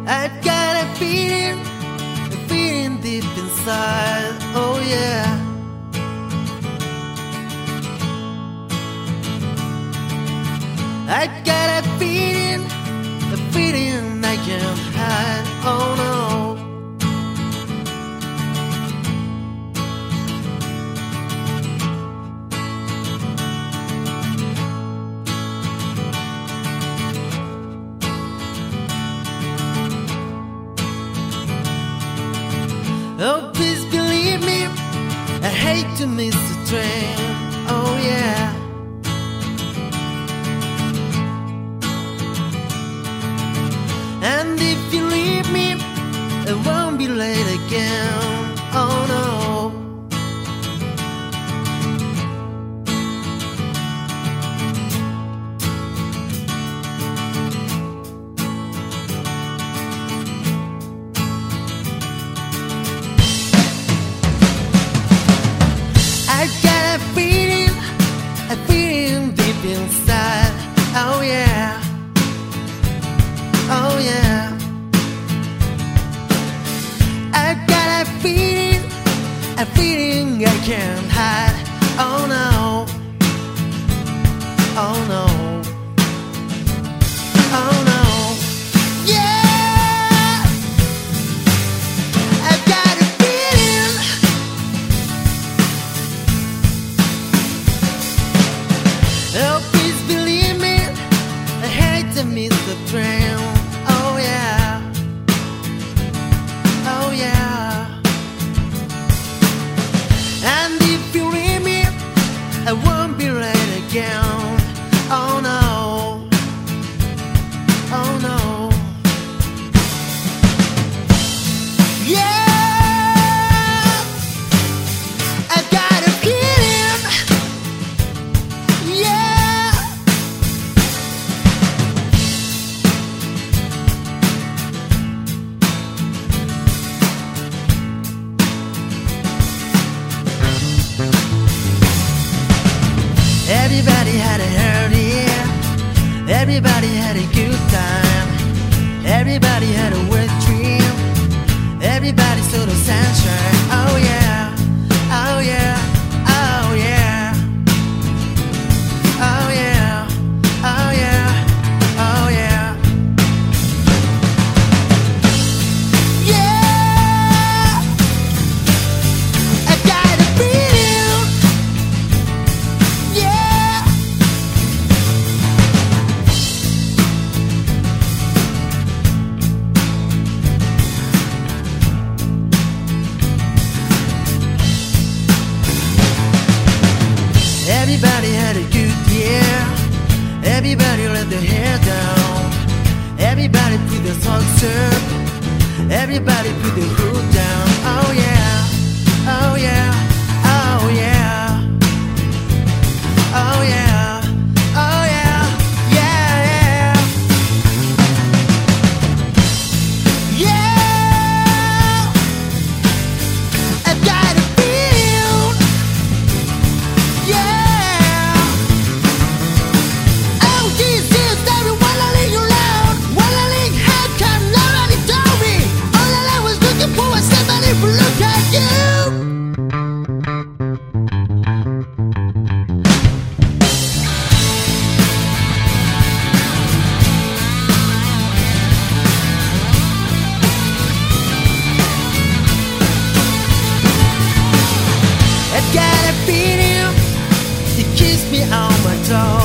I've got a feeling deep inside. Oh yeah. I've got a feeling I can't hide. Oh no. Oh, please believe me, I hate to miss the train. Oh yeah. And if you leave me, it won't be late again. Oh no. I've got a feeling deep inside. Oh yeah. Oh yeah. I've got a feeling I can't hide. Oh no. Oh no. Oh no. Yeah. I've got a feeling. Oh, please believe me, I hate to miss the train. Oh yeah. Oh yeah. And if you leave me, I won't be late again. Oh no. Oh no. Yeah. I've got a feeling. Yeah. Everybody had a hard year. Everybody had a good time. Everybody had a wet dream. Everybody saw the sunshine. Oh yeah. Oh yeah. Oh yeah. Oh yeah. Oh yeah. Oh yeah. Yeah. I got a feeling. Yeah. Everybody had a good year. Everybody let their hair down. Everybody put their socks up. Everybody put their hood down. Oh yeah. Oh yeah. Oh yeah. Oh yeah. Oh yeah. Yeah, yeah. Yeah. I've got a feel. Yeah. Oh, Jesus, everyone I leave you alone. When I leave, how come nobody told me? All I was looking for was somebody who looked like you. I've got a feeling, it keeps me on my toes.